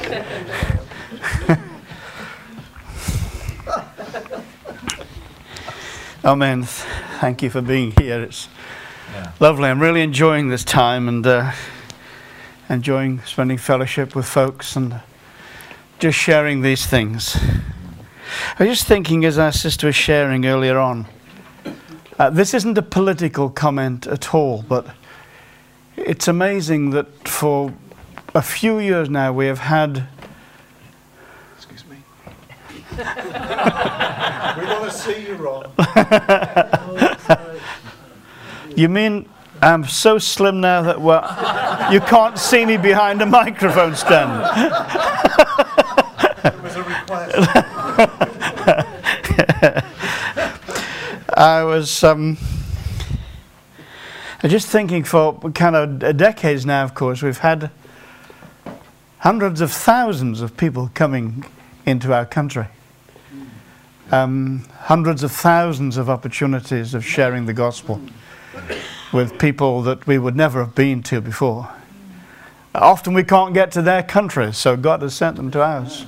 Amen. Thank you for being here. It's lovely. I'm really enjoying this time and enjoying spending fellowship with folks and just sharing these things. I was just thinking, as our sister was sharing earlier on, this isn't a political comment at all, but it's amazing that for a few years now we have had... Excuse me. We want to see you, Ron. You mean I'm so slim now that you can't see me behind a microphone stand? It was a request. I was just thinking, for kind of decades now, of course, we've had hundreds of thousands of people coming into our country. Hundreds of thousands of opportunities of sharing the gospel with people that we would never have been to before. Often we can't get to their countries, so God has sent them to ours.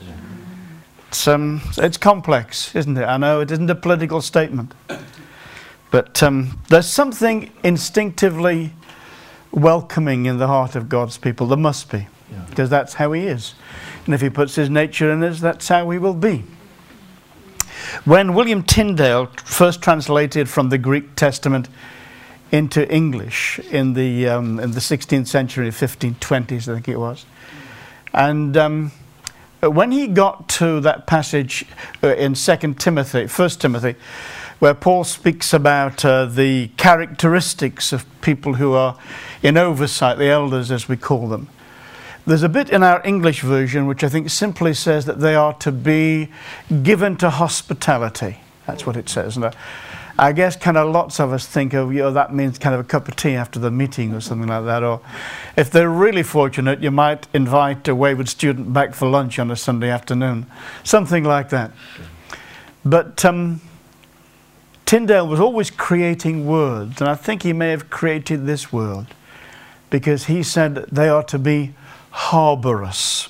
It's complex, isn't it? I know it isn't a political statement. But there's something instinctively welcoming in the heart of God's people. There must be, because that's how He is. And if He puts His nature in us, that's how we will be. When William Tyndale first translated from the Greek Testament into English in the 16th century, 1520s, I think it was, and when he got to that passage in 1 Timothy, where Paul speaks about the characteristics of people who are in oversight, the elders as we call them, there's a bit in our English version which I think simply says that they are to be given to hospitality. That's what it says. And I guess kind of lots of us think, that means kind of a cup of tea after the meeting or something like that. Or if they're really fortunate, you might invite a wayward student back for lunch on a Sunday afternoon. Something like that. But Tyndale was always creating words, and I think he may have created this word because he said they are to be harbourous.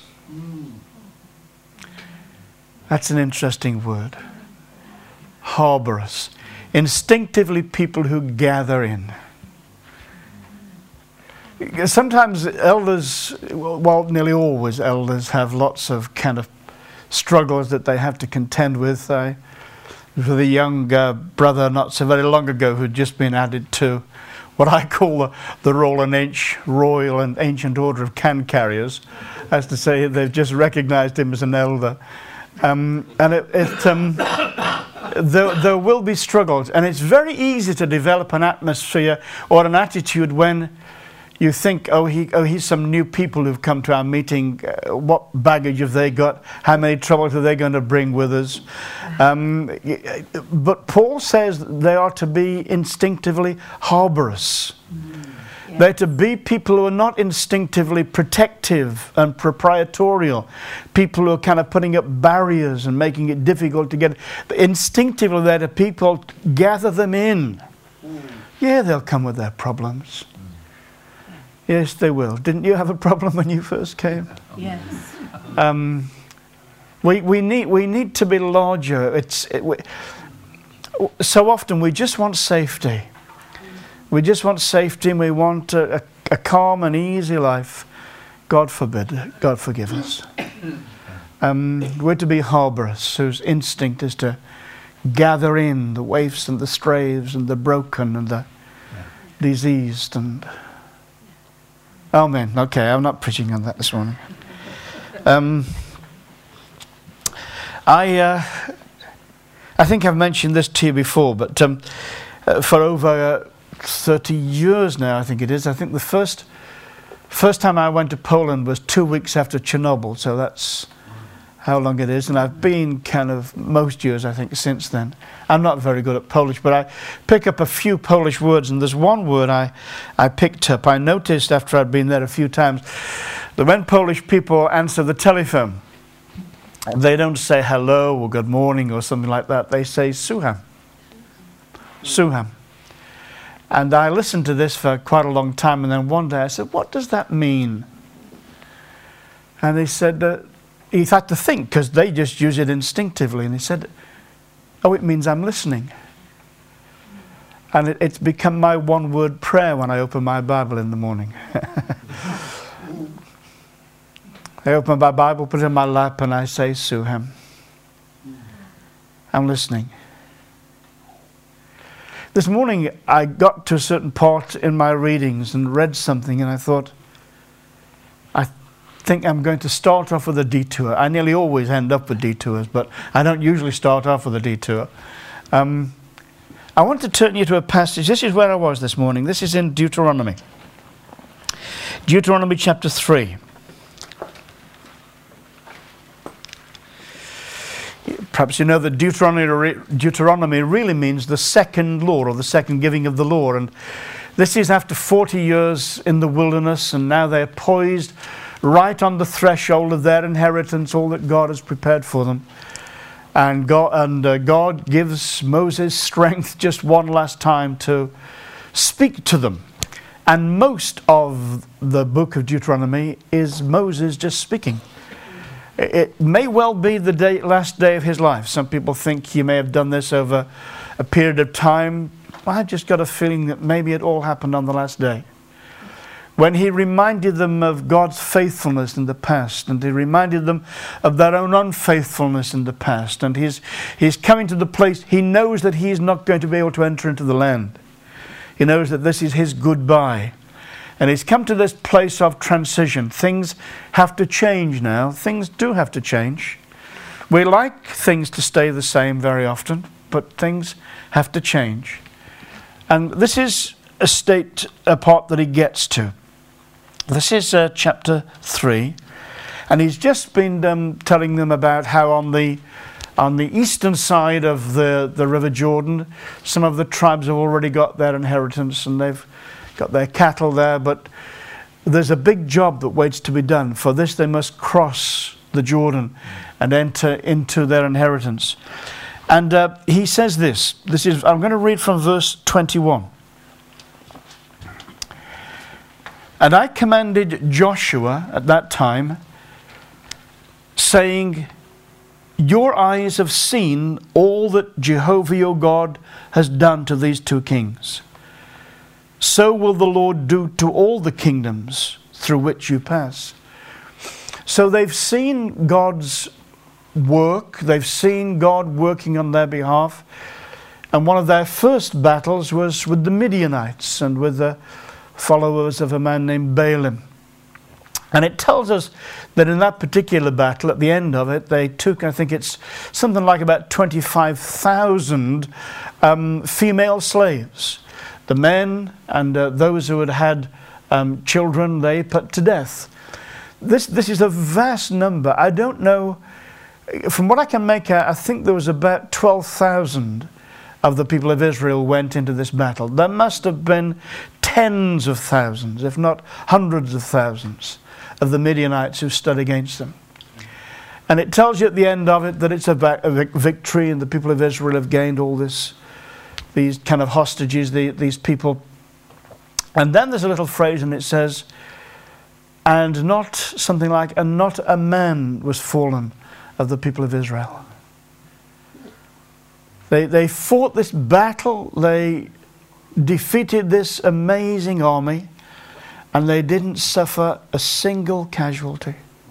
That's an interesting word. Harbourous. Instinctively people who gather in. Sometimes elders, well, nearly always elders have lots of kind of struggles that they have to contend with. With a young brother not so very long ago who'd just been added to what I call the Royal and Ancient Order of Can Carriers, as to say they've just recognised him as an elder. There will be struggles, and it's very easy to develop an atmosphere or an attitude when you think, he's some new people who've come to our meeting. What baggage have they got? How many troubles are they going to bring with us? But Paul says they are to be instinctively harbourous. Yes. They're to be people who are not instinctively protective and proprietorial. People who are kind of putting up barriers and making it difficult to get. Instinctively, they're to people gather them in. Yeah, they'll come with their problems. Yes, they will. Didn't you have a problem when you first came? Yes. We need to be larger. So often we just want safety. We just want safety, and we want a calm and easy life. God forbid. God forgive us. We're to be harbourers, whose instinct is to gather in the waifs and the strays and the broken and the diseased and... Amen. Okay, I'm not preaching on that this morning. I think I've mentioned this to you before, but for over 30 years now, I think it is. I think the first time I went to Poland was 2 weeks after Chernobyl, so that's how long it is. And I've been kind of most years, I think, since then. I'm not very good at Polish, but I pick up a few Polish words, and there's one word I picked up. I noticed after I'd been there a few times that when Polish people answer the telephone, they don't say hello or good morning or something like that. They say słucham. Słucham. And I listened to this for quite a long time, and then one day I said, what does that mean? And he said, he had to think, because they just use it instinctively. And he said, oh, it means I'm listening. And it's become my one-word prayer when I open my Bible in the morning. I open my Bible, put it in my lap, and I say, Suham, I'm listening. This morning I got to a certain part in my readings and read something, and I thought, I think I'm going to start off with a detour. I nearly always end up with detours, but I don't usually start off with a detour. I want to turn you to a passage. This is where I was this morning. This is in Deuteronomy. Deuteronomy chapter 3. Perhaps you know that Deuteronomy really means the second law, or the second giving of the law. And this is after 40 years in the wilderness, and now they're poised right on the threshold of their inheritance, all that God has prepared for them. And God gives Moses strength just one last time to speak to them. And most of the book of Deuteronomy is Moses just speaking. It may well be the last day of his life. Some people think he may have done this over a period of time. I've just got a feeling that maybe it all happened on the last day, when he reminded them of God's faithfulness in the past, and he reminded them of their own unfaithfulness in the past. And he's coming to the place, he knows that he's not going to be able to enter into the land. He knows that this is his goodbye. And he's come to this place of transition. Things have to change now. Things do have to change. We like things to stay the same very often, but things have to change. And this is a part that he gets to. This is chapter 3. And he's just been telling them about how on the eastern side of the River Jordan, some of the tribes have already got their inheritance, and they've got their cattle there, but there's a big job that waits to be done. For this they must cross the Jordan and enter into their inheritance. And he says this. I'm going to read from verse 21. And I commanded Joshua at that time, saying, your eyes have seen all that Jehovah your God has done to these two kings. So will the Lord do to all the kingdoms through which you pass. So they've seen God's work. They've seen God working on their behalf. And one of their first battles was with the Midianites and with the followers of a man named Balaam. And it tells us that in that particular battle, at the end of it, they took, I think it's something like about 25,000 female slaves. The men and those who had children, they put to death. This is a vast number. I don't know. From what I can make out, I think there was about 12,000 of the people of Israel went into this battle. There must have been tens of thousands, if not hundreds of thousands, of the Midianites who stood against them. And it tells you at the end of it that it's a victory, and the people of Israel have gained all these kind of hostages, these people. And then there's a little phrase, and it says, and not something like, and not a man was fallen of the people of Israel. They fought this battle, they defeated this amazing army, and they didn't suffer a single casualty.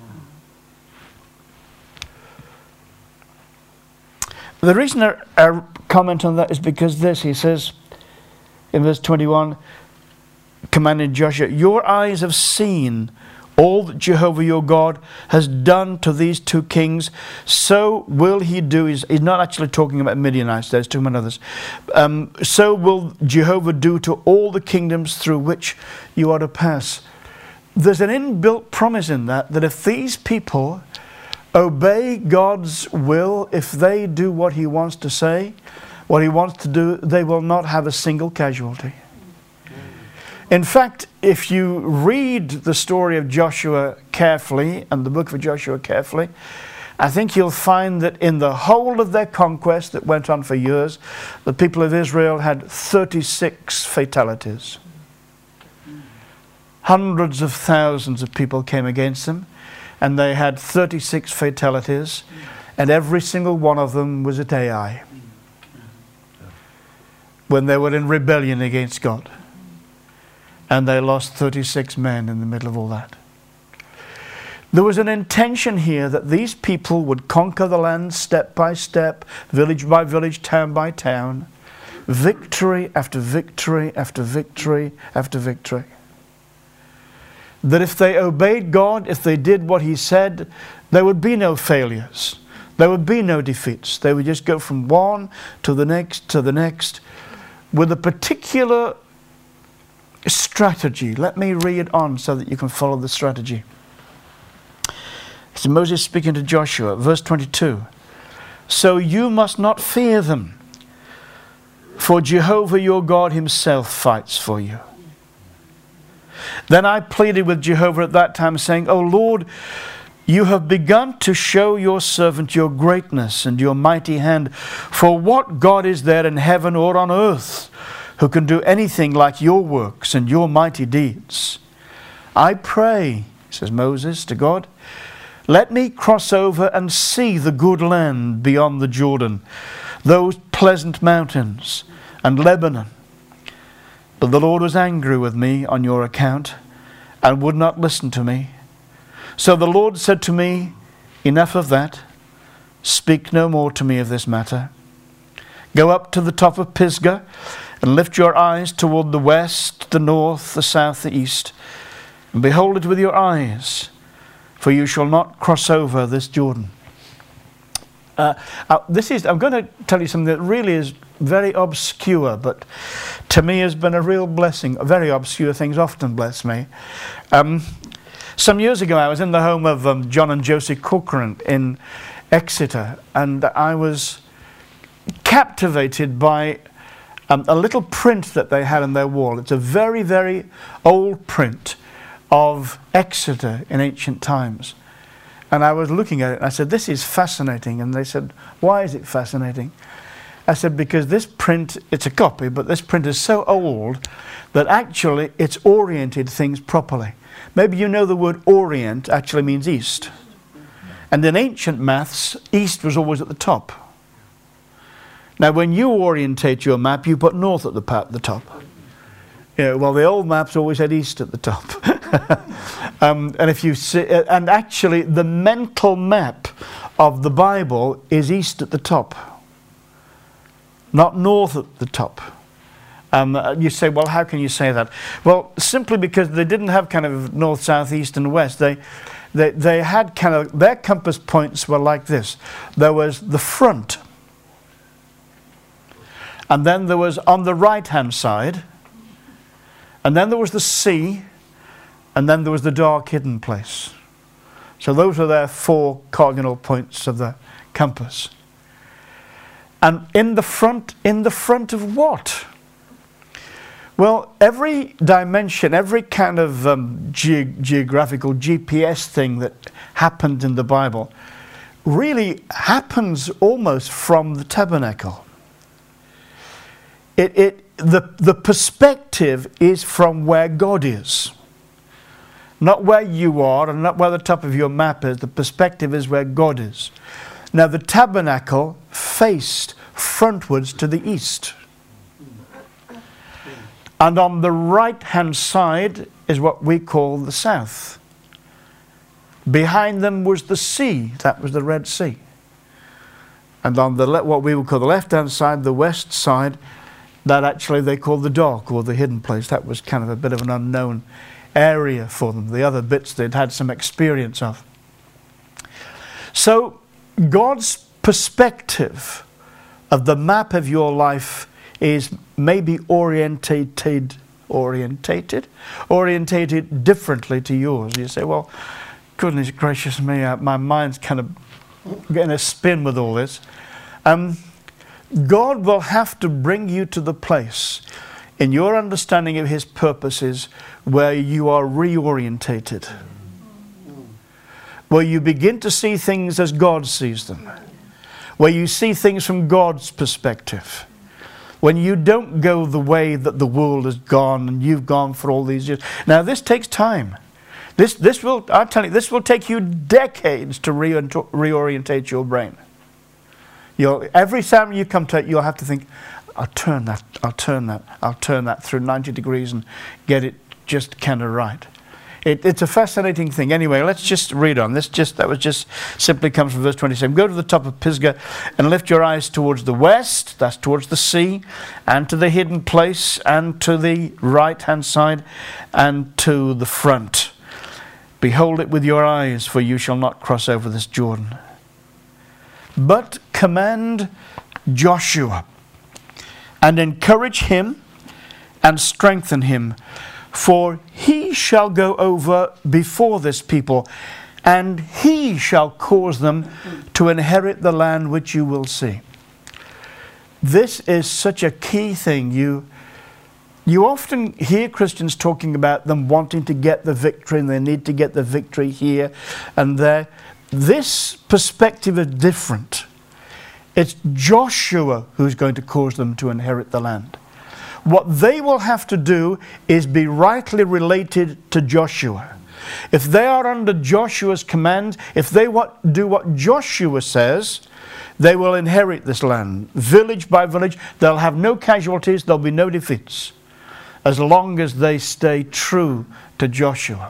The reason I comment on that is because he says in verse 21, commanded Joshua, your eyes have seen all that Jehovah your God has done to these two kings, so will he do. He's not actually talking about Midianites, there's too many others. So will Jehovah do to all the kingdoms through which you are to pass. There's an inbuilt promise in that if these people obey God's will, if they do what he wants to say, what he wants to do, they will not have a single casualty. In fact, if you read the story of Joshua carefully, and the book of Joshua carefully, I think you'll find that in the whole of their conquest that went on for years, the people of Israel had 36 fatalities. Hundreds of thousands of people came against them. and they had 36 fatalities, and every single one of them was at Ai, when they were in rebellion against God. And they lost 36 men in the middle of all that. There was an intention here that these people would conquer the land step by step, village by village, town by town, victory after victory after victory after victory. That if they obeyed God, if they did what He said, there would be no failures. There would be no defeats. They would just go from one to the next, with a particular strategy. Let me read on so that you can follow the strategy. So Moses speaking to Joshua, verse 22. So you must not fear them, for Jehovah your God Himself fights for you. Then I pleaded with Jehovah at that time, saying, O Lord, you have begun to show your servant your greatness and your mighty hand. For what God is there in heaven or on earth who can do anything like your works and your mighty deeds? I pray, says Moses to God, let me cross over and see the good land beyond the Jordan, those pleasant mountains and Lebanon. But the Lord was angry with me on your account and would not listen to me. So the Lord said to me, enough of that. Speak no more to me of this matter. Go up to the top of Pisgah and lift your eyes toward the west, the north, the south, the east, and behold it with your eyes, for you shall not cross over this Jordan. I'm going to tell you something that really is very obscure, but to me has been a real blessing. Very obscure things often bless me. Some years ago I was in the home of John and Josie Corcoran in Exeter, and I was captivated by a little print that they had on their wall. It's a very, very old print of Exeter in ancient times. And I was looking at it and I said, this is fascinating. And they said, why is it fascinating? I said, because this print, it's a copy, but this print is so old that actually it's oriented things properly. Maybe you know the word orient actually means east. And in ancient maths, east was always at the top. Now when you orientate your map, you put north at the top. Yeah, well, the old maps always had east at the top. And if you see, and actually the mental map of the Bible is east at the top, not north at the top. You say, well, how can you say that? Well, simply because they didn't have kind of north, south, east, and west. They had kind of, their compass points were like this. There was the front, and then there was on the right-hand side, and then there was the sea, and then there was the dark hidden place. So those are their 4 cardinal points of the compass. And in the front of what? Well, every dimension, every kind of geographical GPS thing that happened in the Bible really happens almost from the tabernacle. The perspective is from where God is. Not where you are and not where the top of your map is. The perspective is where God is. Now the tabernacle faced frontwards to the east. And on the right-hand side is what we call the south. Behind them was the sea. That was the Red Sea. And on the what we would call the left-hand side, the west side, that actually they call the dark or the hidden place. That was kind of a bit of an unknown area for them. The other bits they'd had some experience of. So God's perspective of the map of your life is maybe orientated differently to yours. You say, well, goodness gracious me, my mind's kind of getting a spin with all this. God will have to bring you to the place in your understanding of His purposes where you are reorientated, where you begin to see things as God sees them, where you see things from God's perspective, when you don't go the way that the world has gone and you've gone for all these years. Now this takes time. This will, I'm telling you, this will take you decades to reorientate your brain. Every time you come to it, you'll have to think, I'll turn that through 90 degrees and get it just kind of right. It's a fascinating thing. Anyway, let's just read on. That was just simply comes from verse 27. Go to the top of Pisgah and lift your eyes towards the west, that's towards the sea, and to the hidden place, and to the right-hand side, and to the front. Behold it with your eyes, for you shall not cross over this Jordan. But command Joshua, and encourage him, and strengthen him, for he shall go over before this people, and he shall cause them to inherit the land which you will see. This is such a key thing. You often hear Christians talking about them wanting to get the victory, and they need to get the victory here and there. This perspective is different. It's Joshua who's going to cause them to inherit the land. What they will have to do is be rightly related to Joshua. If they are under Joshua's command, if they do what Joshua says, they will inherit this land. Village by village, they'll have no casualties, there'll be no defeats, as long as they stay true to Joshua.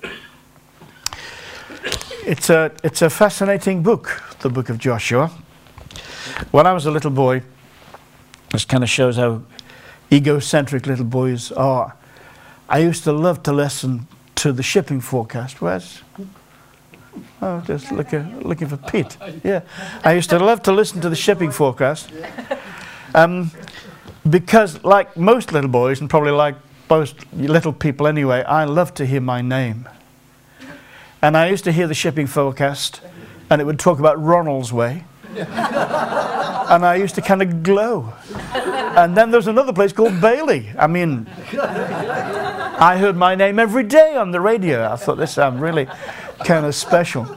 It's a fascinating book, the book of Joshua. When I was a little boy, this kind of shows how egocentric little boys are. I used to love to listen to the shipping forecast. Where's? Oh, just looking for Pete. Yeah, I used to love to listen to the shipping forecast, because, like most little boys, and probably like most little people anyway, I love to hear my name. And I used to hear the shipping forecast, and it would talk about Ronald's Way. And I used to kind of glow. And then there's another place called Bailey. I mean, I heard my name every day on the radio. I thought, this sounds really kind of special.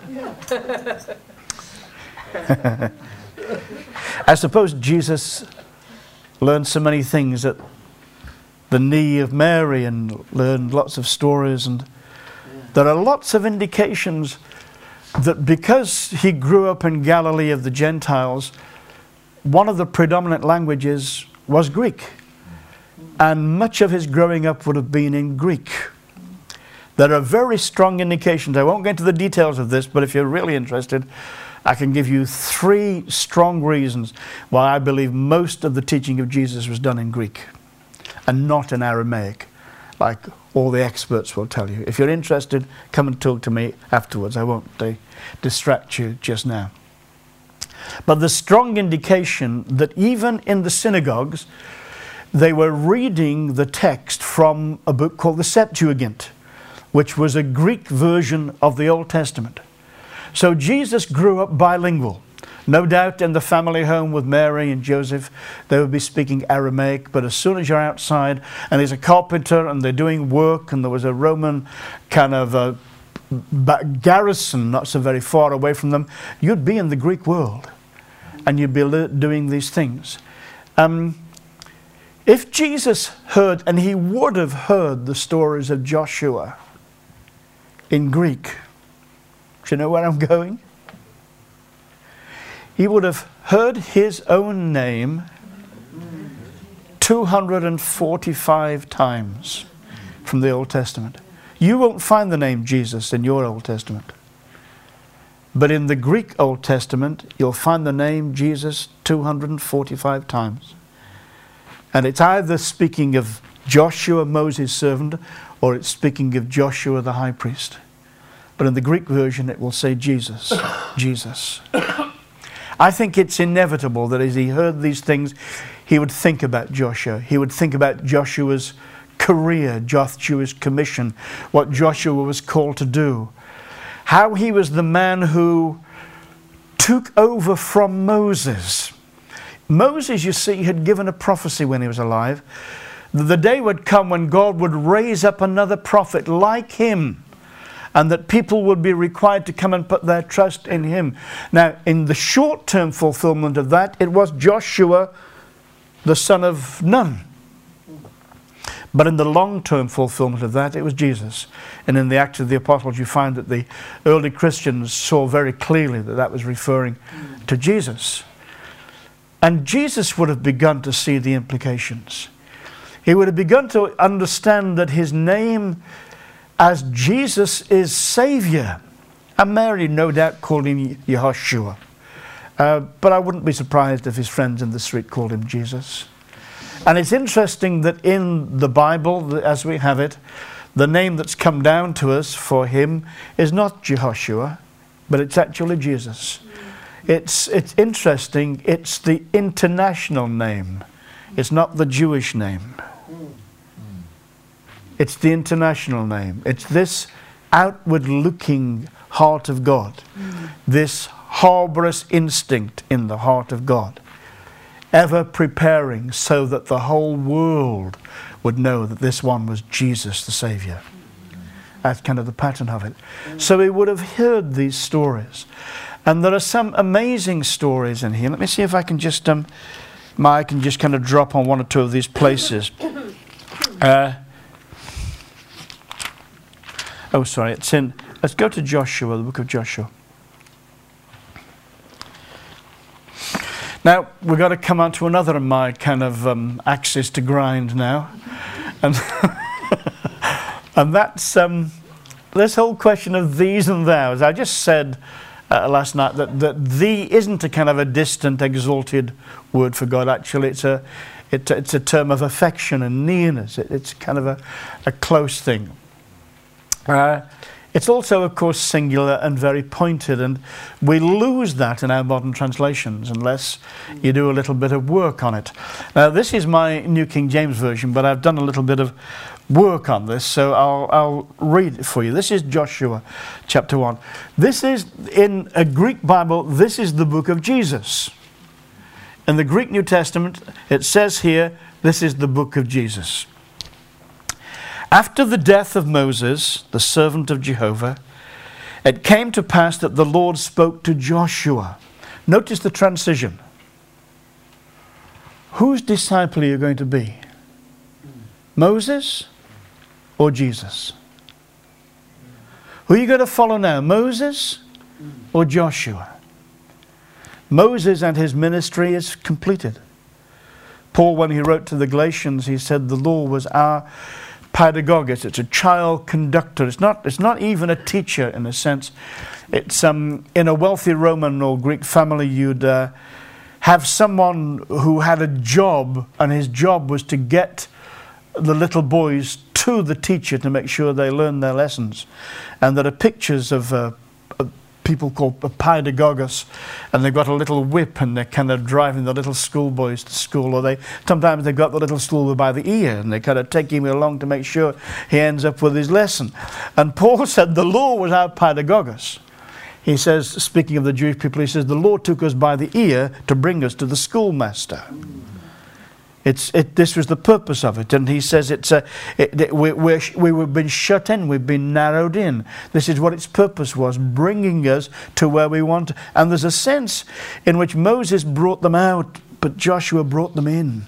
I suppose Jesus learned so many things at the knee of Mary and learned lots of stories, and there are lots of indications that because he grew up in Galilee of the Gentiles, one of the predominant languages was Greek. And much of his growing up would have been in Greek. There are very strong indications. I won't get into the details of this, but if you're really interested, I can give you 3 strong reasons why I believe most of the teaching of Jesus was done in Greek and not in Aramaic, like all the experts will tell you. If you're interested, come and talk to me afterwards. I won't distract you just now. But the strong indication that even in the synagogues, they were reading the text from a book called the Septuagint, which was a Greek version of the Old Testament. So Jesus grew up bilingual. No doubt in the family home with Mary and Joseph, they would be speaking Aramaic, but as soon as you're outside and he's a carpenter and they're doing work and there was a Roman kind of garrison not so very far away from them, you'd be in the Greek world and you'd be doing these things. If Jesus heard, and he would have heard the stories of Joshua in Greek, do you know where I'm going? He would have heard his own name 245 times from the Old Testament. You won't find the name Jesus in your Old Testament. But in the Greek Old Testament, you'll find the name Jesus 245 times. And it's either speaking of Joshua, Moses' servant, or it's speaking of Joshua the high priest. But in the Greek version, it will say Jesus, Jesus. I think it's inevitable that as he heard these things, he would think about Joshua. He would think about Joshua's career, Joshua's commission, what Joshua was called to do. How he was the man who took over from Moses. Moses, you see, had given a prophecy when he was alive. The day would come when God would raise up another prophet like him, and that people would be required to come and put their trust in him. Now, in the short-term fulfillment of that, it was Joshua, the son of Nun. But in the long-term fulfillment of that, it was Jesus. And in the Acts of the Apostles, you find that the early Christians saw very clearly that that was referring to Jesus. And Jesus would have begun to see the implications. He would have begun to understand that his name as Jesus is Saviour. And Mary no doubt called him Yehoshua. But I wouldn't be surprised if his friends in the street called him Jesus. And it's interesting that in the Bible, as we have it, the name that's come down to us for him is not Jehoshua, but it's actually Jesus. It's interesting, it's the international name. It's not the Jewish name. It's the international name. It's this outward-looking heart of God. This harbourous instinct in the heart of God. Ever preparing so that the whole world would know that this one was Jesus the Saviour. That's kind of the pattern of it. So he would have heard these stories. And there are some amazing stories in here. Let me see if I can just I can just kind of drop on one or two of these places. It's in, let's go to Joshua, the book of Joshua. Now, we've got to come on to another of my kind of axes to grind now. And, and that's this whole question of these and thous. I just said last night that thee isn't a kind of a distant, exalted word for God. Actually, it's a term of affection and nearness. It's kind of a close thing. It's also, of course, singular and very pointed, and we lose that in our modern translations unless you do a little bit of work on it. Now, this is my New King James Version, but I've done a little bit of work on this, so I'll read it for you. This is Joshua chapter 1. This is, in a Greek Bible, this is the book of Jesus. In the Greek New Testament, it says here, this is the book of Jesus. After the death of Moses, the servant of Jehovah, it came to pass that the Lord spoke to Joshua. Notice the transition. Whose disciple are you going to be? Moses or Jesus? Who are you going to follow now? Moses or Joshua? Moses and his ministry is completed. Paul, when he wrote to the Galatians, he said the law was our pedagogos. It's a child conductor. It's not even a teacher in a sense. It's in a wealthy Roman or Greek family, you'd have someone who had a job, and his job was to get the little boys to the teacher to make sure they learn their lessons. And there are pictures of people called pedagogos, and they've got a little whip, and they're kind of driving the little schoolboys to school, or sometimes they've got the little schoolboy by the ear, and they kind of take him along to make sure he ends up with his lesson. And Paul said the law was our pedagogos. He says, speaking of the Jewish people, he says the law took us by the ear to bring us to the schoolmaster. This was the purpose of it, and he says we've been shut in, we've been narrowed in. This is what its purpose was, bringing us to where we want. And there's a sense in which Moses brought them out, but Joshua brought them in.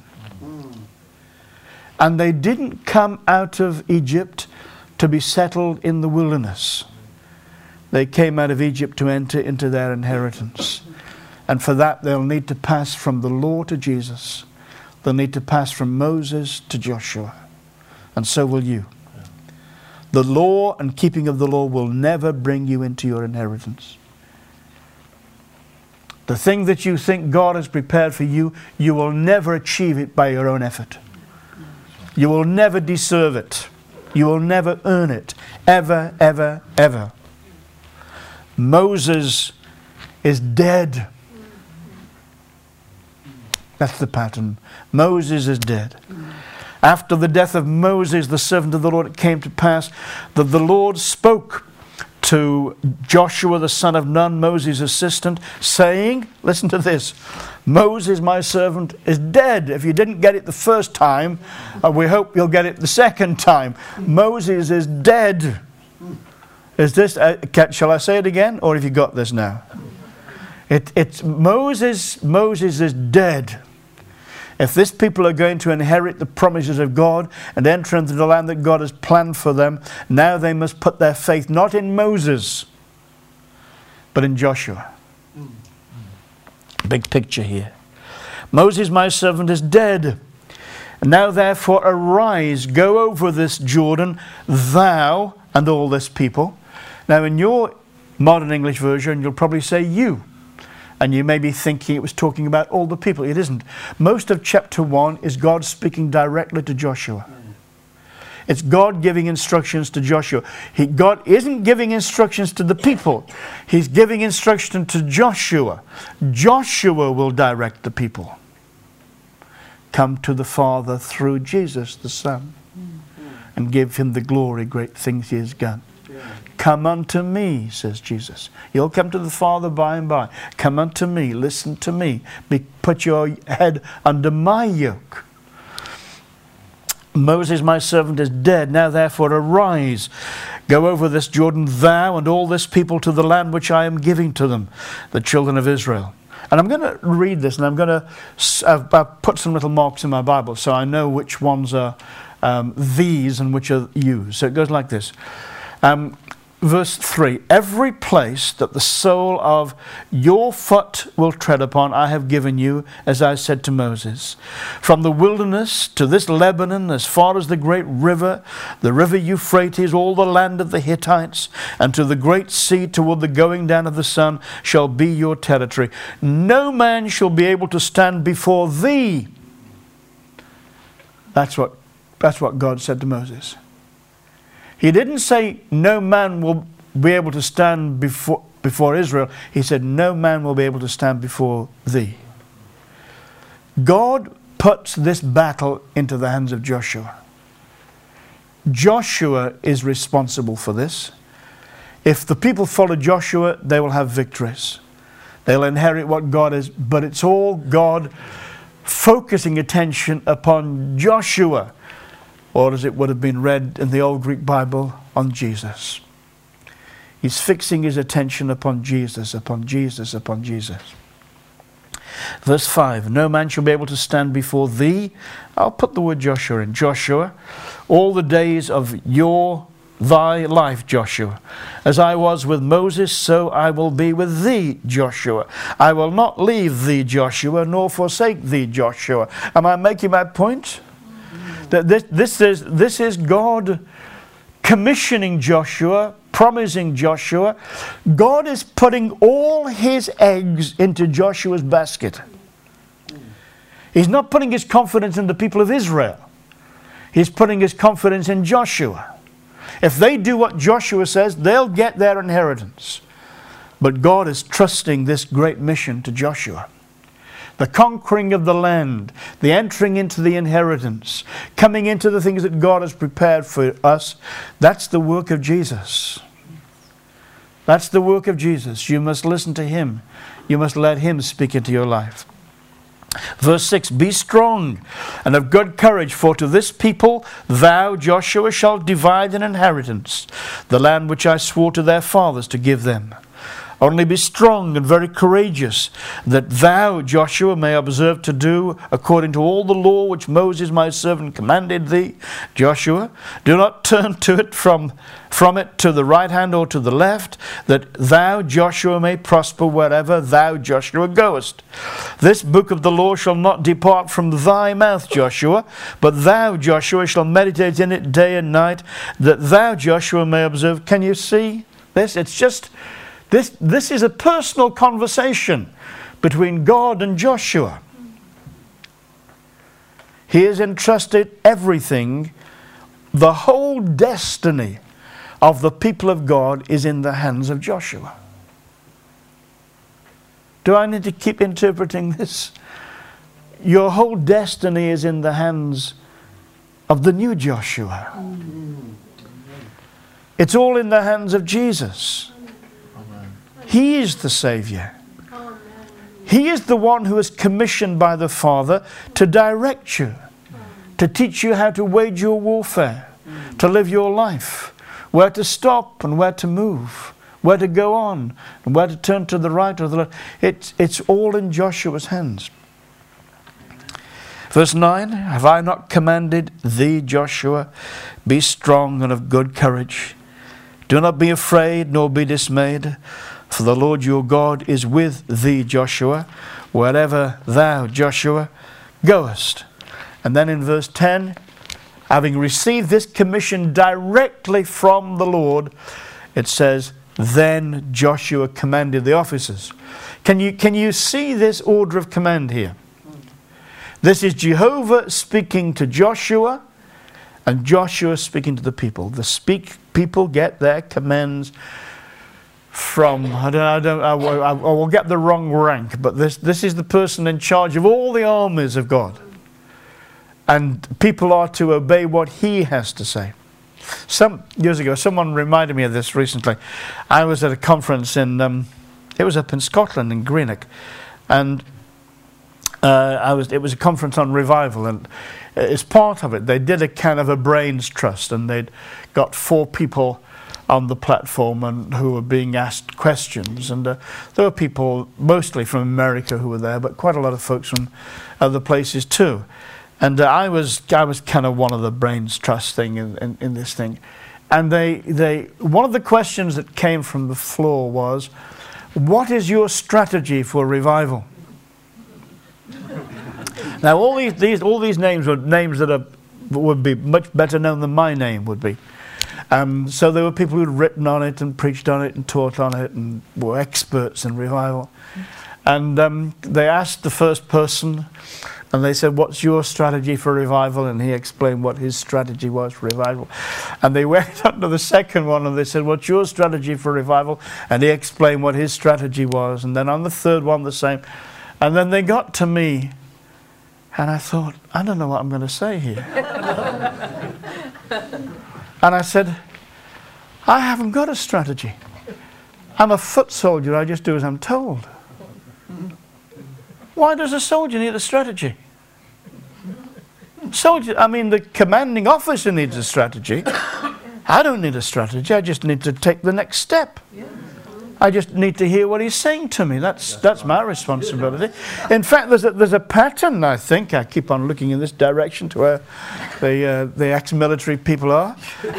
And they didn't come out of Egypt to be settled in the wilderness. They came out of Egypt to enter into their inheritance. And for that, they'll need to pass from the law to Jesus. They'll need to pass from Moses to Joshua. And so will you. The law and keeping of the law will never bring you into your inheritance. The thing that you think God has prepared for you, you will never achieve it by your own effort. You will never deserve it. You will never earn it. Ever, ever, ever. Moses is dead. That's the pattern. Moses is dead. After the death of Moses, the servant of the Lord, it came to pass that the Lord spoke to Joshua, the son of Nun, Moses' assistant, saying, listen to this, Moses, my servant, is dead. If you didn't get it the first time, we hope you'll get it the second time. Moses is dead. Is this, shall I say it again, or have you got this now? It's Moses is dead. If this people are going to inherit the promises of God and enter into the land that God has planned for them, now they must put their faith not in Moses, but in Joshua. Big picture here. Moses, my servant, is dead. Now therefore arise, go over this Jordan, thou and all this people. Now in your modern English version, you'll probably say you. And you may be thinking it was talking about all the people. It isn't. Most of chapter 1 is God speaking directly to Joshua. It's God giving instructions to Joshua. God isn't giving instructions to the people. He's giving instruction to Joshua. Joshua will direct the people. Come to the Father through Jesus the Son, and give him the glory, great things he has done. Come unto me, says Jesus. You'll come to the Father by and by. Come unto me, listen to me. Put your head under my yoke. Moses, my servant, is dead. Now therefore arise, go over this Jordan, thou and all this people, to the land which I am giving to them, the children of Israel. And I'm going to read this, and I'm going to I've put some little marks in my Bible so I know which ones are these and which are you. So it goes like this. Verse 3, every place that the sole of your foot will tread upon, I have given you, as I said to Moses. From the wilderness to this Lebanon, as far as the great river, the river Euphrates, all the land of the Hittites, and to the great sea toward the going down of the sun, shall be your territory. No man shall be able to stand before thee. That's what God said to Moses. He didn't say no man will be able to stand before Israel. He said no man will be able to stand before thee. God puts this battle into the hands of Joshua. Joshua is responsible for this. If the people follow Joshua, they will have victories. They'll inherit what God is, but it's all God focusing attention upon Joshua, or as it would have been read in the old Greek Bible, on Jesus. He's fixing his attention upon Jesus, upon Jesus, upon Jesus. Verse 5, no man shall be able to stand before thee. I'll put the word Joshua in. Joshua, all the days of thy life, Joshua. As I was with Moses, so I will be with thee, Joshua. I will not leave thee, Joshua, nor forsake thee, Joshua. Am I making my point? That this is God commissioning Joshua, promising Joshua. God is putting all his eggs into Joshua's basket. He's not putting his confidence in the people of Israel. He's putting his confidence in Joshua. If they do what Joshua says, they'll get their inheritance. But God is trusting this great mission to Joshua. The conquering of the land, the entering into the inheritance, coming into the things that God has prepared for us, that's the work of Jesus. That's the work of Jesus. You must listen to him. You must let him speak into your life. Verse 6, be strong and of good courage, for to this people thou, Joshua, shalt divide an inheritance, the land which I swore to their fathers to give them. Only be strong and very courageous, that thou, Joshua, may observe to do according to all the law which Moses my servant commanded thee. Joshua, do not turn to it from it to the right hand or to the left, that thou, Joshua, may prosper wherever thou, Joshua, goest. This book of the law shall not depart from thy mouth, Joshua, but thou, Joshua, shall meditate in it day and night, that thou, Joshua, may observe. Can you see this? It's just... This is a personal conversation between God and Joshua. He has entrusted everything. The whole destiny of the people of God is in the hands of Joshua. Do I need to keep interpreting this? Your whole destiny is in the hands of the new Joshua. It's all in the hands of Jesus. He is the Savior. He is the one who is commissioned by the Father to direct you, to teach you how to wage your warfare, to live your life, where to stop and where to move, where to go on and where to turn to the right or the left. It's all in Joshua's hands. Verse 9, have I not commanded thee, Joshua? Be strong and of good courage. Do not be afraid, nor be dismayed, for the Lord your God is with thee, Joshua, wherever thou, Joshua, goest. And then in verse 10, having received this commission directly from the Lord, it says, then Joshua commanded the officers. Can you see this order of command here? This is Jehovah speaking to Joshua, and Joshua speaking to the people. The people get their commands from, I will get the wrong rank, but this is the person in charge of all the armies of God. And people are to obey what he has to say. Some years ago, someone reminded me of this recently. I was at a conference it was up in Scotland, in Greenock, and it was a conference on revival, and as part of it, they did a kind of a brains trust, and they'd got 4 people on the platform and who were being asked questions, and there were people mostly from America who were there, but quite a lot of folks from other places too. And I was kind of one of the brains trust thing in this thing, and they one of the questions that came from the floor was, what is your strategy for revival? Now all these names were names that would be much better known than my name would be. So there were people who'd written on it and preached on it and taught on it and were experts in revival. And they asked the first person, and they said, what's your strategy for revival? And he explained what his strategy was for revival. And they went on to the second one, and they said, what's your strategy for revival? And he explained what his strategy was. And then on the third one, the same. And then they got to me, and I thought, I don't know what I'm going to say here. And I said, I haven't got a strategy. I'm a foot soldier. I just do as I'm told. Why does a soldier need a strategy? The commanding officer needs a strategy. I don't need a strategy. I just need to take the next step. I just need to hear what he's saying to me. That's my responsibility. In fact, there's a pattern, I think. I keep on looking in this direction to where the ex-military people are.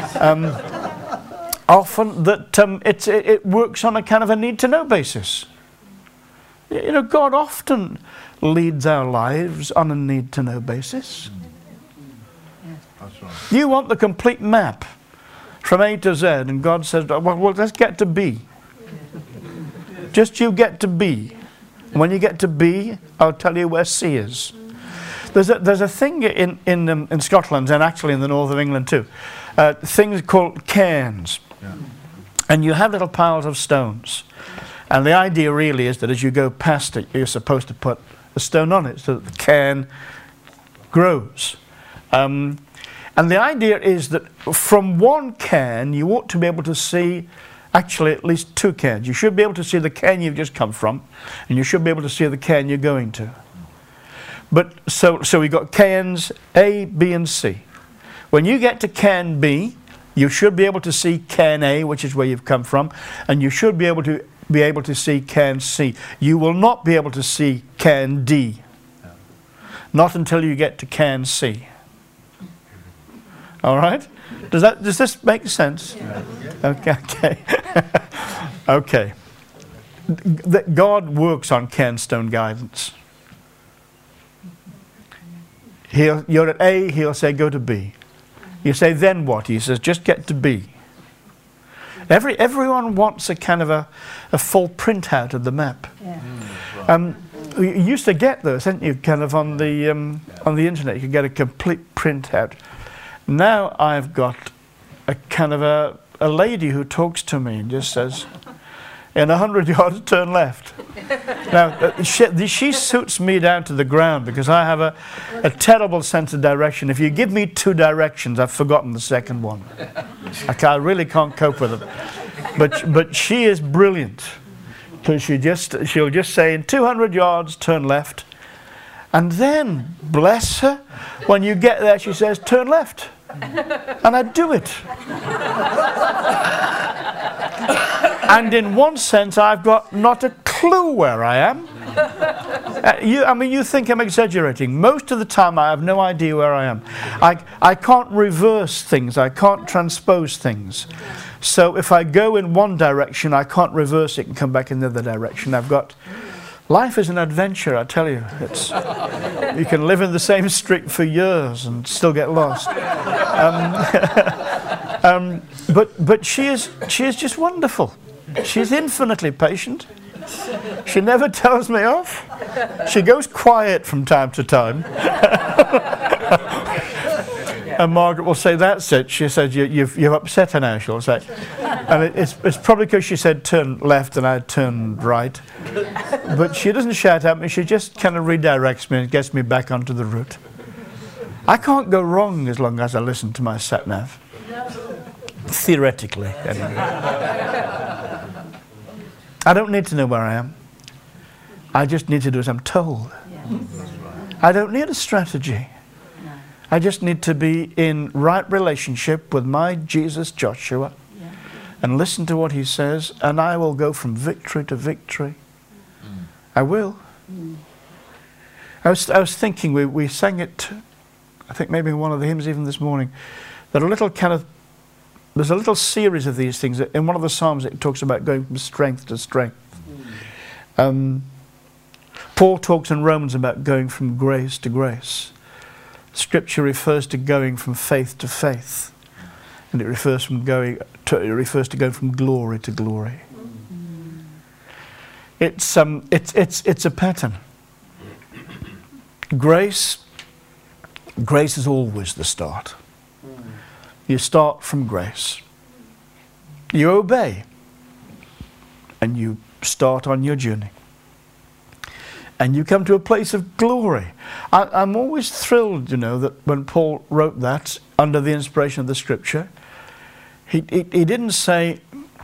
Often that it works on a kind of a need-to-know basis. God often leads our lives on a need-to-know basis. That's right. You want the complete map from A to Z, and God says, well, let's get to B. Just you get to B. When you get to B, I'll tell you where C is. There's a thing in Scotland, and actually in the north of England too, things called cairns. Yeah. And you have little piles of stones. And the idea really is that as you go past it, you're supposed to put a stone on it so that the cairn grows. And the idea is that from one cairn, you ought to be able to see actually at least 2 cairns. You should be able to see the cairn you've just come from, and you should be able to see the cairn you're going to. But so we've got cairns A, B, and C. When you get to cairn B, you should be able to see cairn A, which is where you've come from, and you should be able to see cairn C. You will not be able to see cairn D. Not until you get to cairn C. All right? Does this make sense? Yeah. Okay. Okay. God works on cairnstone guidance. You're at A, he'll say go to B. You say then what? He says just get to B. Everyone wants a kind of a full printout of the map. Yeah. You used to get those, didn't you? Kind of on the internet, you could get a complete printout. Now I've got a kind of a lady who talks to me and just says, in 100 yards, turn left. Now, she suits me down to the ground because I have a terrible sense of direction. If you give me 2 directions, I've forgotten the second one. I really can't cope with it. But she is brilliant because she'll just say, in 200 yards, turn left. And then, bless her, when you get there, she says, turn left. And I do it. And in one sense, I've got not a clue where I am. You think I'm exaggerating. Most of the time, I have no idea where I am. I can't reverse things. I can't transpose things. So if I go in one direction, I can't reverse it and come back in the other direction. Life is an adventure, I tell you. You can live in the same street for years and still get lost. But she is just wonderful. She's infinitely patient. She never tells me off. She goes quiet from time to time. And Margaret will say, "That's it." She said, "You've upset her now," she'll say. And it's probably because she said turn left and I turned right. But she doesn't shout at me. She just kind of redirects me and gets me back onto the route. I can't go wrong as long as I listen to my sat-nav. Theoretically, anyway. I don't need to know where I am. I just need to do as I'm told. I don't need a strategy. I just need to be in right relationship with my Jesus Joshua and listen to what he says, and I will go from victory to victory. I will. I was thinking, we sang it, I think maybe in one of the hymns even this morning, that there's a little series of these things. In one of the Psalms it talks about going from strength to strength. Paul talks in Romans about going from grace to grace. Scripture refers to going from faith to faith, and it refers to going from glory to glory. It's a pattern. Grace is always the start. You start from grace. You obey, and you start on your journey. And you come to a place of glory. I'm always thrilled, that when Paul wrote that under the inspiration of the Scripture, he didn't say.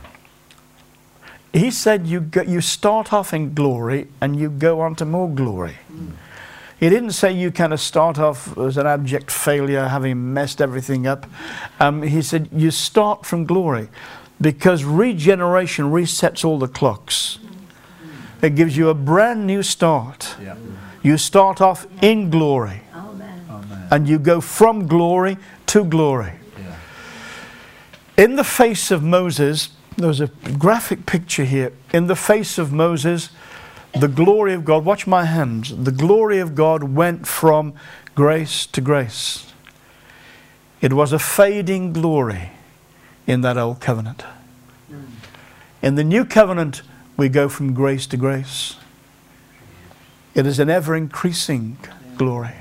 He said you start off in glory and you go on to more glory. He didn't say you kind of start off as an abject failure, having messed everything up. He said you start from glory, because regeneration resets all the clocks. It gives you a brand new start. Yeah. You start off in glory. Amen. And you go from glory to glory. Yeah. In the face of Moses, there's a graphic picture here. In the face of Moses, the glory of God, watch my hands, the glory of God went from grace to grace. It was a fading glory in that old covenant. In the new covenant, we go from grace to grace. It is an ever-increasing glory.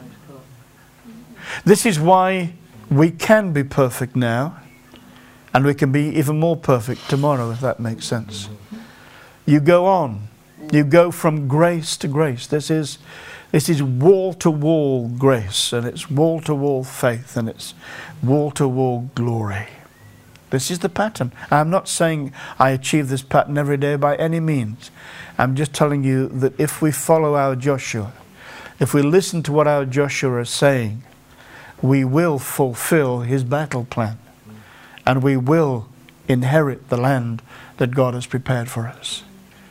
This is why we can be perfect now, and we can be even more perfect tomorrow, if that makes sense. You go on. You go from grace to grace. This is wall-to-wall grace, and it's wall-to-wall faith, and it's wall-to-wall glory. This is the pattern. I'm not saying I achieve this pattern every day by any means. I'm just telling you that if we follow our Joshua, if we listen to what our Joshua is saying, we will fulfill his battle plan. And we will inherit the land that God has prepared for us.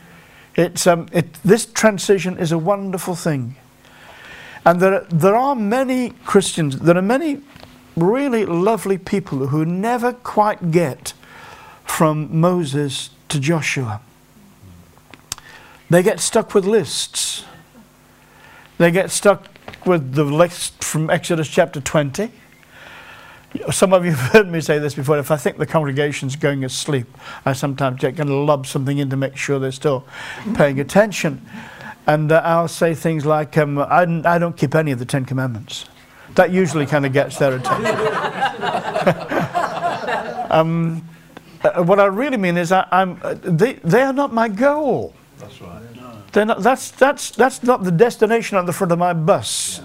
This transition is a wonderful thing. And there are many Christians, there are many really lovely people who never quite get from Moses to Joshua. They get stuck with lists. They get stuck with the list from Exodus chapter 20. Some of you have heard me say this before. If I think the congregation's going asleep, I sometimes get going to lob something in to make sure they're still paying attention. And I'll say things like, I don't keep any of the 10 Commandments. That usually kind of gets their attention. What I really mean is they are not my goal. That's right. They're not, that's not the destination on the front of my bus.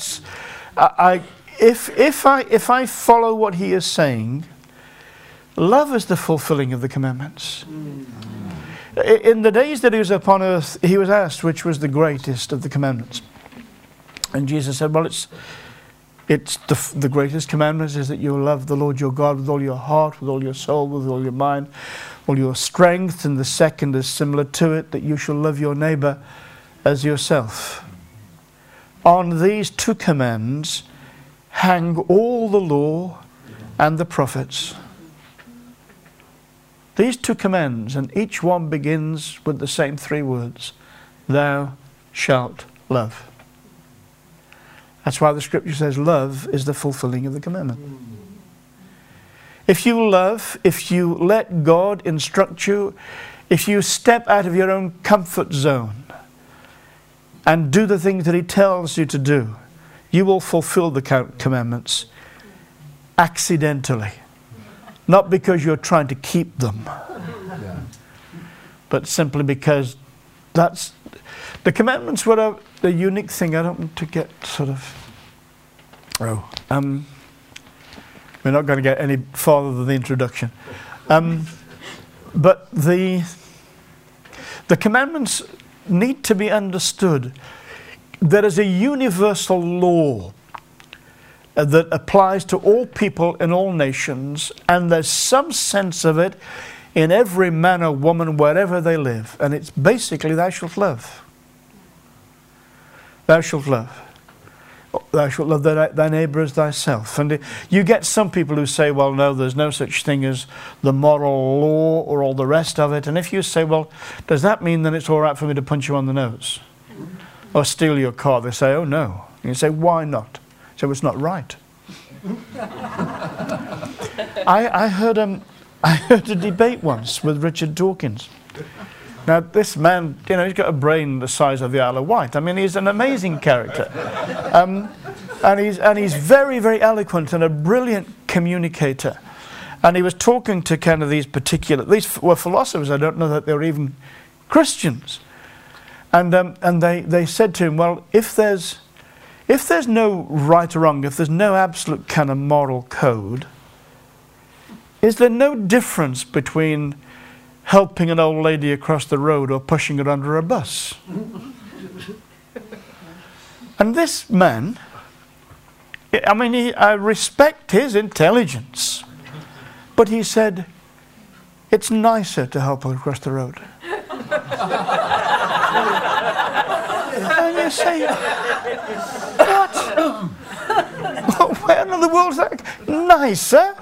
If I follow what he is saying, love is the fulfilling of the commandments. In the days that he was upon earth, he was asked which was the greatest of the commandments. And Jesus said, well, It's the greatest commandment is that you love the Lord your God with all your heart, with all your soul, with all your mind, all your strength. And the second is similar to it, that you shall love your neighbor as yourself. On these two commands hang all the law and the prophets. These two commands, and each one begins with the same three words: thou shalt love. That's why the scripture says love is the fulfilling of the commandment. If you love, if you let God instruct you, if you step out of your own comfort zone and do the things that He tells you to do, you will fulfill the commandments accidentally. Not because you're trying to keep them, but simply because that's... The commandments were a unique thing. I don't want to get sort of... we're not going to get any farther than the introduction. But the commandments need to be understood. There is a universal law that applies to all people in all nations, and there's some sense of it in every man or woman wherever they live. And it's basically, thou shalt love. Thou shalt love. Thou shalt love thy neighbour as thyself. And you get some people who say, well, no, there's no such thing as the moral law or all the rest of it. And if you say, well, does that mean then it's all right for me to punch you on the nose? Or steal your car? They say, oh, no. And you say, why not? So it's not right. I heard a debate once with Richard Dawkins. Now, this man, he's got a brain the size of the Isle of Wight. I mean, he's an amazing character. And he's very, very eloquent and a brilliant communicator. And he was talking to kind of these were philosophers. I don't know that they were even Christians. And they said to him, well, if there's no right or wrong, if there's no absolute kind of moral code, is there no difference between helping an old lady across the road or pushing her under a bus? And this man, I respect his intelligence, but he said, it's nicer to help her across the road. And you say, what? Where in the world is that? Nicer?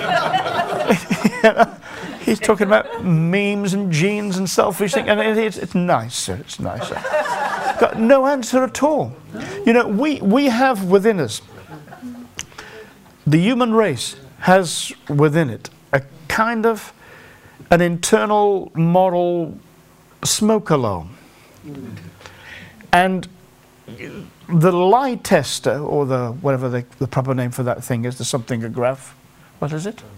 He's talking about memes and genes and selfish things, and it's nicer. It's nicer. Got no answer at all. We have within us, the human race has within it a kind of an internal moral smoke alarm. And the lie tester, or whatever the proper name for that thing is, the something-a-graph. What is it?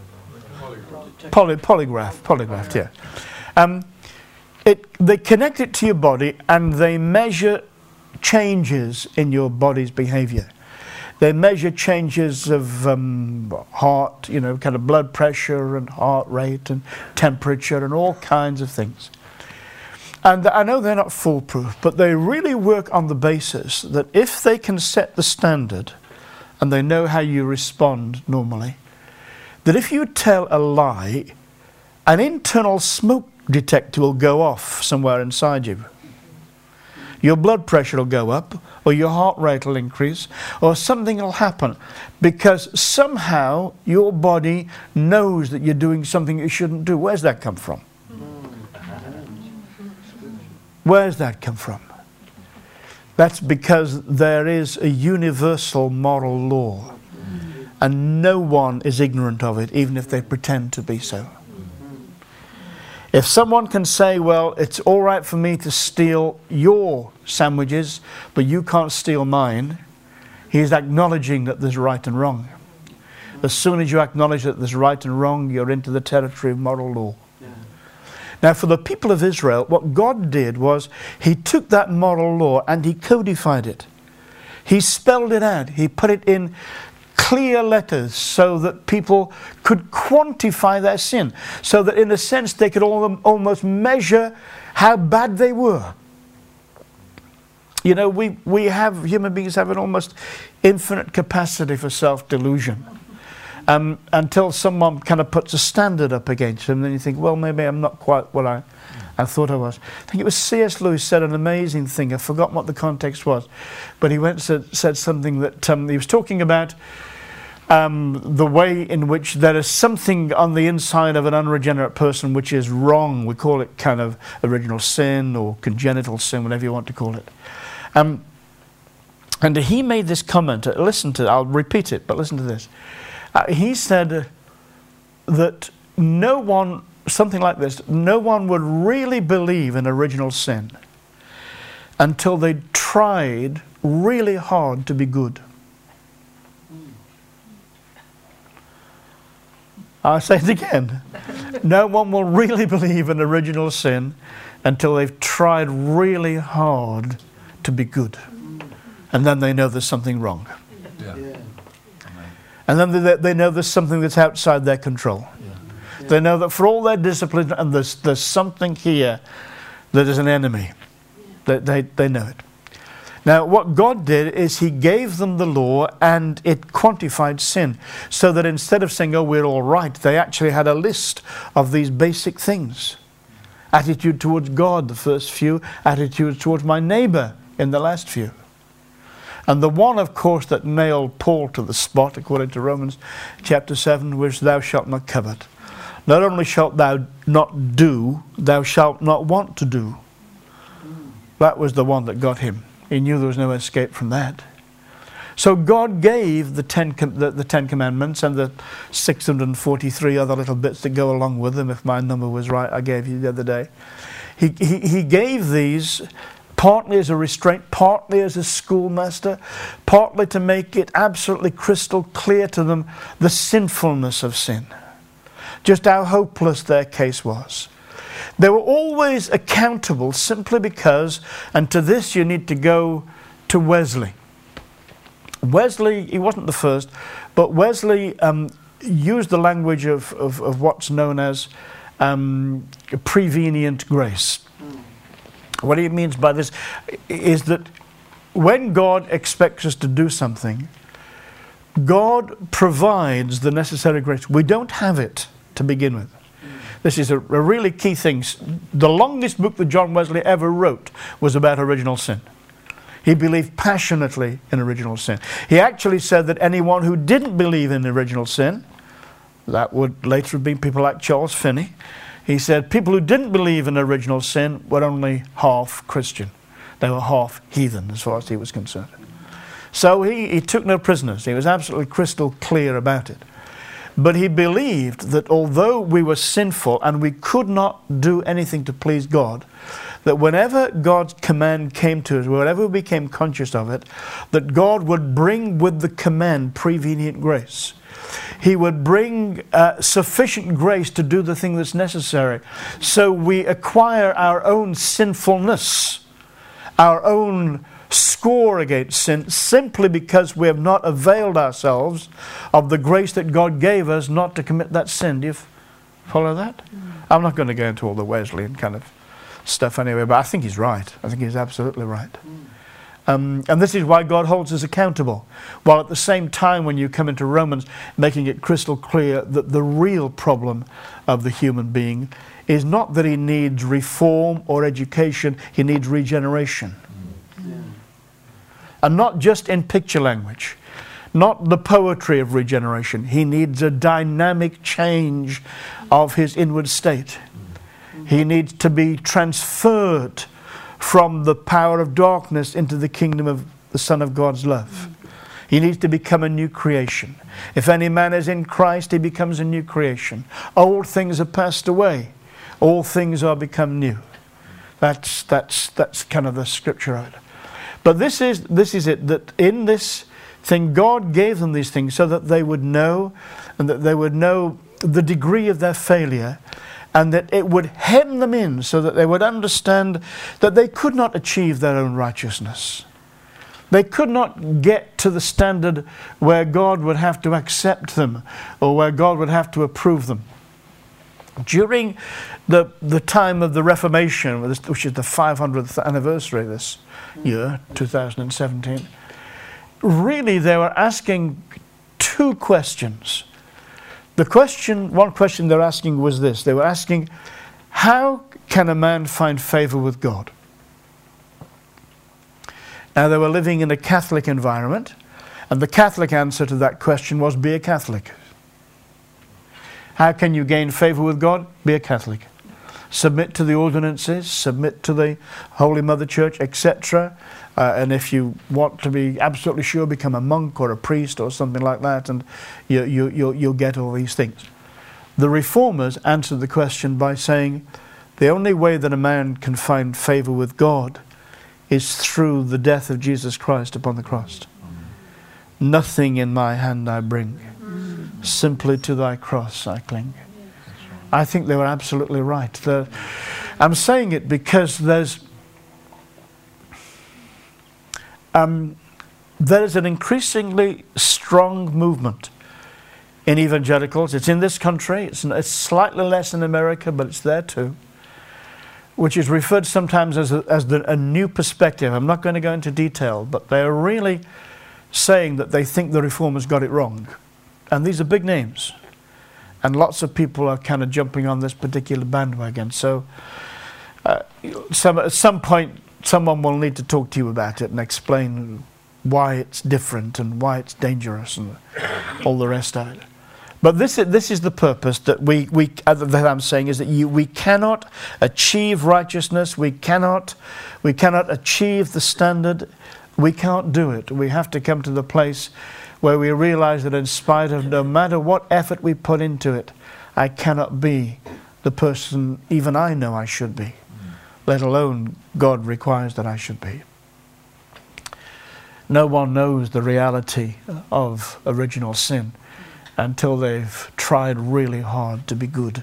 Polygraph, yeah. They connect it to your body and they measure changes in your body's behavior. They measure changes of heart, kind of blood pressure and heart rate and temperature and all kinds of things. And I know they're not foolproof, but they really work on the basis that if they can set the standard and they know how you respond normally, that if you tell a lie, an internal smoke detector will go off somewhere inside you. Your blood pressure will go up, or your heart rate will increase, or something will happen, because somehow your body knows that you're doing something you shouldn't do. Where's that come from? Where's that come from? That's because there is a universal moral law. And no one is ignorant of it, even if they pretend to be so. If someone can say, well, it's all right for me to steal your sandwiches, but you can't steal mine, he's acknowledging that there's right and wrong. As soon as you acknowledge that there's right and wrong, you're into the territory of moral law. Yeah. Now, for the people of Israel, what God did was He took that moral law and He codified it. He spelled it out. He put it in clear letters so that people could quantify their sin, so that in a sense they could almost measure how bad they were. You know, human beings have an almost infinite capacity for self-delusion. Until someone kind of puts a standard up against them, then you think, well, maybe I'm not quite what I thought I was. I think it was C.S. Lewis said an amazing thing. I've forgotten what the context was, but he said something that he was talking about the way in which there is something on the inside of an unregenerate person which is wrong. We call it kind of original sin or congenital sin, whatever you want to call it. And he made this comment. Listen to it. I'll repeat it, but listen to this. He said that something like this, no one would really believe in original sin until they tried really hard to be good. I'll say it again. No one will really believe in original sin until they've tried really hard to be good. And then they know there's something wrong. Yeah. And then they know there's something that's outside their control. Yeah. They know that for all their discipline, and there's something here that is an enemy. They know it. Now, what God did is He gave them the law, and it quantified sin. So that instead of saying, oh, we're all right, they actually had a list of these basic things. Attitude towards God, the first few. Attitude towards my neighbor in the last few. And the one, of course, that nailed Paul to the spot, according to Romans chapter 7, was thou shalt not covet. Not only shalt thou not do, thou shalt not want to do. That was the one that got him. He knew there was no escape from that. So God gave the Ten Commandments and the 643 other little bits that go along with them, if my number was right, I gave you the other day. He gave these partly as a restraint, partly as a schoolmaster, partly to make it absolutely crystal clear to them the sinfulness of sin. Just how hopeless their case was. They were always accountable simply because, and to this you need to go to Wesley. Wesley, he wasn't the first, but Wesley used the language of what's known as prevenient grace. What he means by this is that when God expects us to do something, God provides the necessary grace. We don't have it to begin with. This is a really key thing. The longest book that John Wesley ever wrote was about original sin. He believed passionately in original sin. He actually said that anyone who didn't believe in original sin, that would later have been people like Charles Finney, he said people who didn't believe in original sin were only half Christian. They were half heathen as far as he was concerned. So he took no prisoners. He was absolutely crystal clear about it. But he believed that although we were sinful and we could not do anything to please God, that whenever God's command came to us, whenever we became conscious of it, that God would bring with the command prevenient grace. He would bring sufficient grace to do the thing that's necessary. So we acquire our own sinfulness, our own score against sin, simply because we have not availed ourselves of the grace that God gave us not to commit that sin. Do you follow that? I'm not going to go into all the Wesleyan kind of stuff anyway, but I think he's right. I think he's absolutely right. And this is why God holds us accountable, while at the same time when you come into Romans making it crystal clear that the real problem of the human being is not that he needs reform or education, he needs regeneration. And not just in picture language, not the poetry of regeneration. He needs a dynamic change of his inward state. He needs to be transferred from the power of darkness into the kingdom of the Son of God's love. He needs to become a new creation. If any man is in Christ, he becomes a new creation. Old things have passed away. All things are become new. That's kind of the scripture of it. But this is it, that in this thing God gave them these things so that they would know, and that they would know the degree of their failure, and that it would hem them in so that they would understand that they could not achieve their own righteousness. They could not get to the standard where God would have to accept them or where God would have to approve them. During the time of the Reformation, which is the 500th anniversary this year, 2017, really they were asking two questions. One question they're asking was this. They were asking, how can a man find favor with God? Now, they were living in a Catholic environment, and the Catholic answer to that question was, be a Catholic. How can you gain favor with God? Be a Catholic. Submit to the ordinances, submit to the Holy Mother Church, etc. And if you want to be absolutely sure, become a monk or a priest or something like that, and you'll get all these things. The Reformers answered the question by saying, the only way that a man can find favor with God is through the death of Jesus Christ upon the cross. Nothing in my hand I bring, simply to thy cross I cling. I think they were absolutely right. I'm saying it because there's an increasingly strong movement in evangelicals. It's in this country. It's slightly less in America, but it's there too, which is referred sometimes as a new perspective. I'm not going to go into detail, but they're really saying that they think the Reformers got it wrong. And these are big names. And lots of people are kind of jumping on this particular bandwagon. So at some point, someone will need to talk to you about it and explain why it's different and why it's dangerous and all the rest of it. But this is the purpose that that I'm saying, is that we cannot achieve righteousness. We cannot achieve the standard. We can't do it. We have to come to the place where we realize that in spite of no matter what effort we put into it, I cannot be the person even I know I should be, let alone God requires that I should be. No one knows the reality of original sin until they've tried really hard to be good.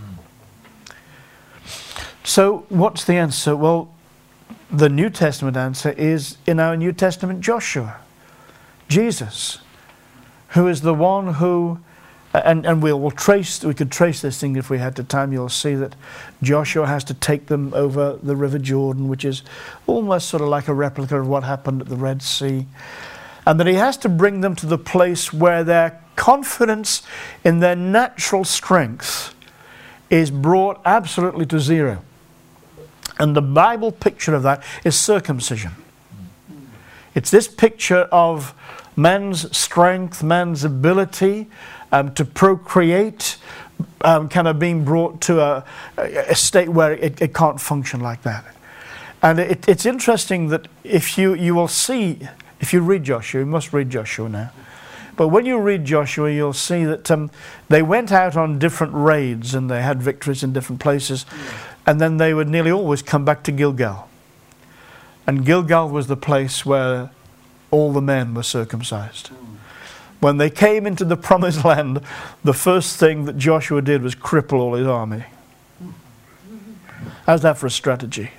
So what's the answer? Well, the New Testament answer is in our New Testament Joshua. Jesus, who is the one who, and we could trace this thing if we had the time. You'll see that Joshua has to take them over the River Jordan, which is almost sort of like a replica of what happened at the Red Sea. And that he has to bring them to the place where their confidence in their natural strength is brought absolutely to zero. And the Bible picture of that is circumcision. It's this picture of man's strength, man's ability to procreate, kind of being brought to a state where it can't function like that. And it's interesting that if you will see, if you read Joshua, you must read Joshua now. But when you read Joshua, you'll see that they went out on different raids and they had victories in different places. And then they would nearly always come back to Gilgal. And Gilgal was the place where all the men were circumcised. When they came into the promised land, the first thing that Joshua did was cripple all his army. How's that for a strategy?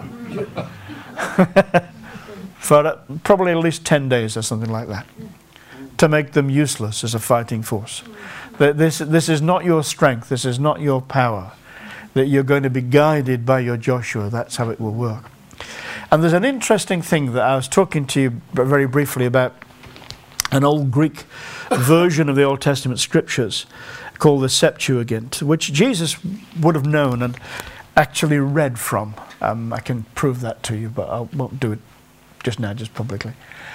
For probably at least 10 days or something like that, to make them useless as a fighting force. This is not your strength, this is not your power, that you're going to be guided by your Joshua. That's how it will work. And there's an interesting thing that I was talking to you very briefly about, an old Greek version of the Old Testament scriptures called the Septuagint, which Jesus would have known and actually read from. I can prove that to you, but I won't do it just now, just publicly.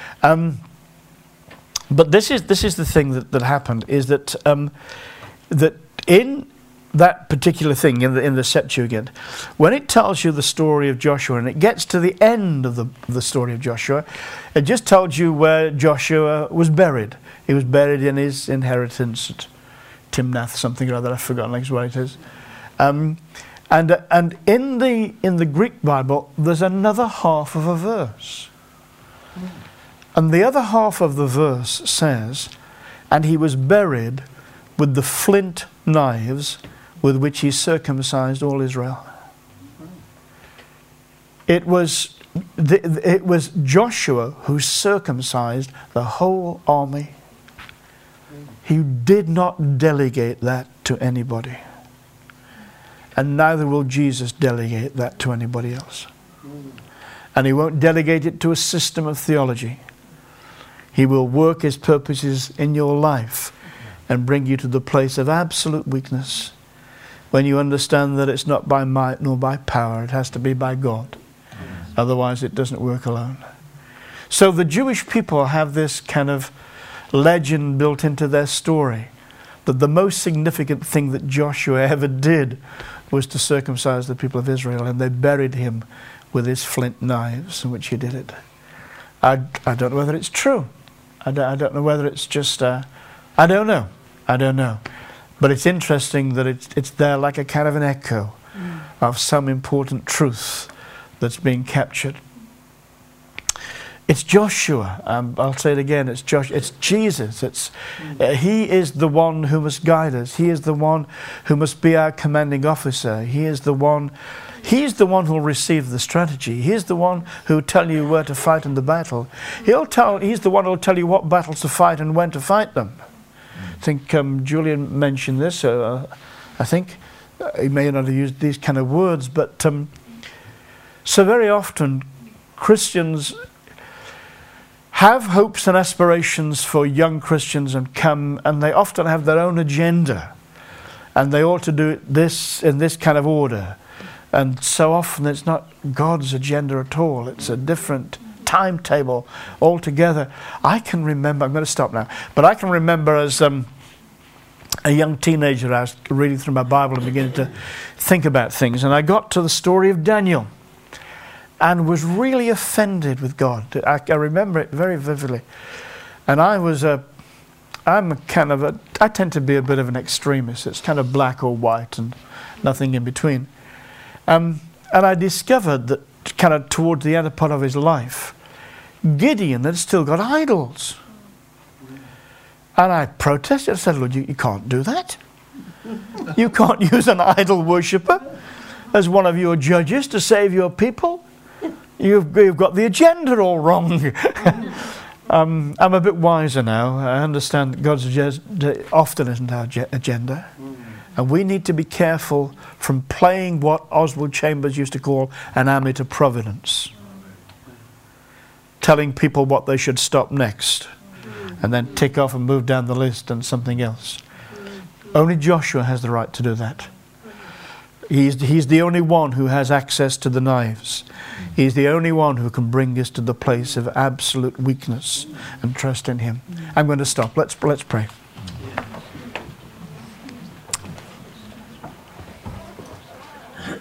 But this is the thing that happened, is that that in that particular thing in the Septuagint, when it tells you the story of Joshua and it gets to the end of the story of Joshua, it just tells you where Joshua was buried. He was buried in his inheritance at Timnath, something or other. I've forgotten exactly what it is. And in the Greek Bible, there's another half of a verse. And the other half of the verse says, and he was buried with the flint knives with which he circumcised all Israel. It was Joshua who circumcised the whole army. He did not delegate that to anybody. And neither will Jesus delegate that to anybody else. And he won't delegate it to a system of theology. He will work his purposes in your life and bring you to the place of absolute weakness, when you understand that it's not by might nor by power, it has to be by God. Otherwise it doesn't work alone. So the Jewish people have this kind of legend built into their story, that the most significant thing that Joshua ever did was to circumcise the people of Israel, and they buried him with his flint knives in which he did it. I don't know whether it's true. I don't know whether it's just, I don't know. But it's interesting that it's there like a kind of an echo of some important truth that's being captured. It's Joshua. I'll say it again. It's Jesus. He is the one who must guide us. He is the one who must be our commanding officer. He's the one who will receive the strategy. He's the one who will tell you where to fight in the battle. He's the one who will tell you what battles to fight and when to fight them. I think Julian mentioned this. I think he may not have used these kind of words, but so very often Christians have hopes and aspirations for young Christians and they often have their own agenda, and they ought to do it in this kind of order. And so often it's not God's agenda at all. It's a different timetable altogether. I can remember, I'm going to stop now, but I can remember as a young teenager, I was reading through my Bible and beginning to think about things, and I got to the story of Daniel and was really offended with God. I remember it very vividly. And I tend to be a bit of an extremist. It's kind of black or white and nothing in between. And I discovered that kind of towards the end part of his life, Gideon had still got idols. And I protested. I said, Lord, you can't do that. You can't use an idol worshipper as one of your judges to save your people. You've got the agenda all wrong. I'm a bit wiser now. I understand God's agenda often isn't our agenda. And we need to be careful from playing what Oswald Chambers used to call an amateur providence. Telling people what they should stop next. And then tick off and move down the list and something else. Only Joshua has the right to do that. He's the only one who has access to the knives. He's the only one who can bring us to the place of absolute weakness and trust in him. I'm going to stop. Let's pray.